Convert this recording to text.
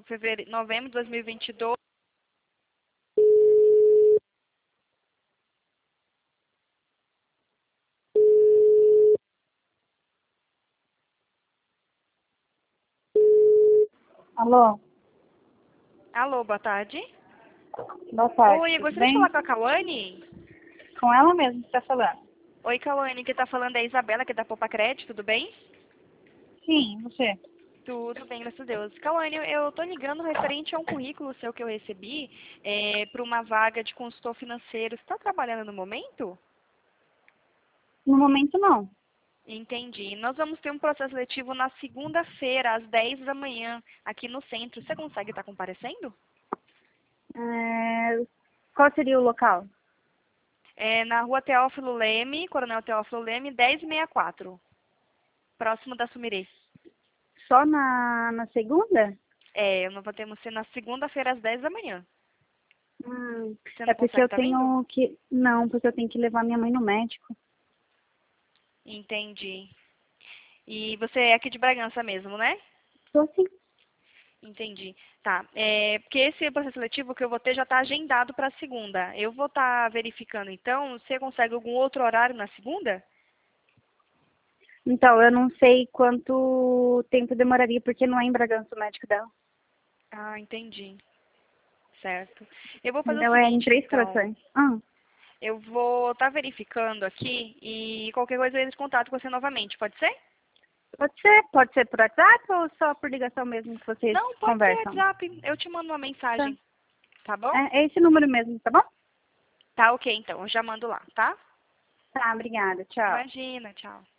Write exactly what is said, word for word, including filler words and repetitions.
fevereiro, novembro de dois mil e vinte e dois. Alô, Alô, boa tarde. boa tarde, Oi, eu tudo gostaria de bem? falar com a Cauane. Com ela mesmo que está falando. Oi, Cauane, que tá falando é a Isabela, que é da Poupa Crédito, tudo bem? Sim, você. Tudo bem, graças a Deus. Cauane, eu, eu tô ligando referente a um currículo seu que eu recebi é, para uma vaga de consultor financeiro. Você está trabalhando no momento? No momento, não. Entendi. Nós vamos ter um processo seletivo na segunda-feira, às dez da manhã, aqui no centro. Você consegue estar comparecendo? É, Qual seria o local? É na rua Teófilo Leme, Coronel Teófilo Leme, dez e sessenta e quatro, próximo da Sumirê. Só na, na segunda? É, nós vamos ter na segunda-feira, às dez da manhã. Hum, Você é não porque consegue eu estar vindo? tenho que... Não, porque eu tenho que levar minha mãe no médico. Entendi. E você é aqui de Bragança mesmo, né? Tô sim. Entendi. Tá. É, porque esse processo seletivo que eu vou ter já está agendado para segunda. Eu vou estar verificando, então, você consegue algum outro horário na segunda? Então, eu não sei quanto tempo demoraria, porque não é em Bragança o médico dela. Ah, entendi. Certo. Eu vou fazer o Ela é em seguinte, Três então. Corações. Ah, Eu vou estar verificando aqui e qualquer coisa eu entro em contato com você novamente, pode ser? pode ser? Pode ser por WhatsApp ou só por ligação mesmo que vocês Não, pode ser conversam? WhatsApp. Eu te mando uma Tá. mensagem, tá bom? É, é esse número mesmo, tá bom? Tá, ok, então. Eu já mando lá, tá? Tá, obrigada. Tchau. Imagina, tchau.